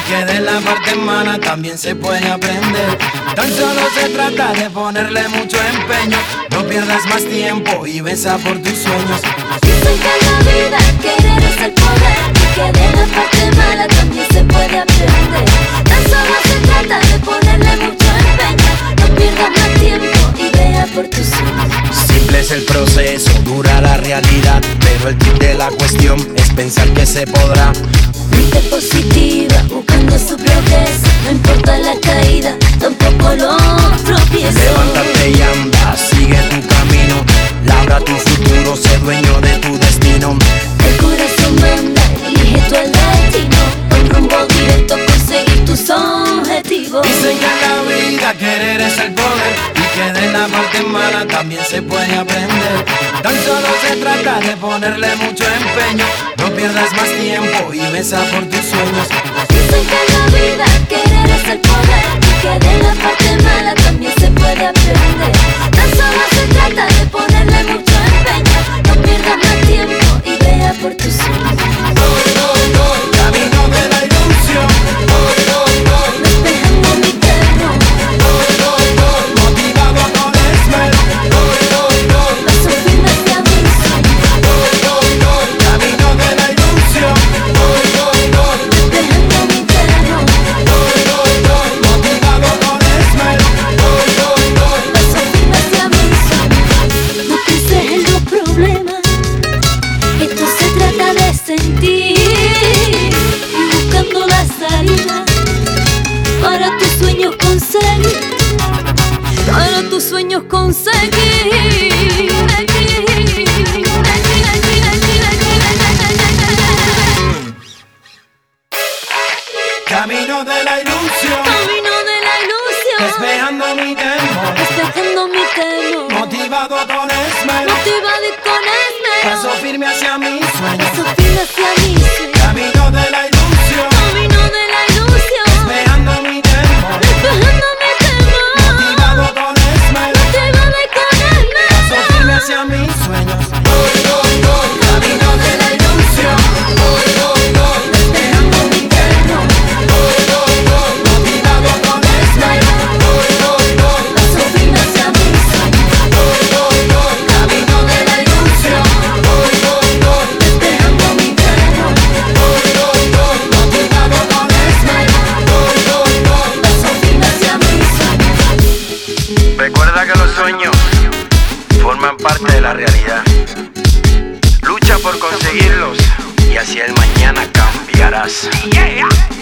que de la parte mala también se puede aprender. Tan solo se trata de ponerle mucho empeño. No pierdas más tiempo y besa por tus sueños. Dicen que en la vida querer es el poder, y que de la parte mala también se puede aprender. Tan solo se trata de ponerle mucho empeño. No pierdas más tiempo y vea por tus sueños. Simple es el proceso, dura la realidad, pero el kit de la cuestión es pensar que se podrá. Mente positiva, buscando su progreso. No importa la caída, tampoco los tropiezos. Levántate y anda, sigue tu camino. Labra tu futuro, sé dueño de tu destino. El corazón manda, elige tu el destino. Un rumbo directo, conseguir tus objetivos. Dicen que en la vida querer es el poder, y que de la parte mala también se puede aprender. Tan solo se trata de ponerle mucho empeño. No pierdas más tiempo y besa por tus sueños. Dicen que en la vida querer es el poder, y que de la parte mala también se puede aprender. Tan solo se trata de ponerle mucho empeño. No pierdas más tiempo y vea por tus sueños. Camino de la ilusión. Despejando mi terror. Motivado con esmero. Paso firme hacia mi sueño. Camino de la ilusión. Despejando mi terror. Motivado con esmero. Paso firme hacia mi sueño. No pienses en los problemas. Esto se trata de sentir y buscando la salida para tus sueños conseguir. Para tus sueños conseguir. Camino de la ilusión. Camino de la ilusión. Despejando mi temor. Despejando mi temor. Motivado con esmero. Motivado y con esmero. Paso firme hacia mis sueños. Paso firme hacia mi sueño. Camino de la ilusión. Camino de la ilusión. Despejando mi temor. Despejando mi temor. Motivado con esmero. Motivado y con Paso firme esmero. hacia mis sueños. Camino de la ilusión. Despejando mi temor. Motivado con esmero. Paso firme hacia mi sueño. Camino de la ilusión. Despejando mi temor. Motivado con esmero. Paso firme hacia mi sueño. Recuerda que los sueños forman parte de la realidad. Lucha por conseguirlos y hacia el mañana cambiarás.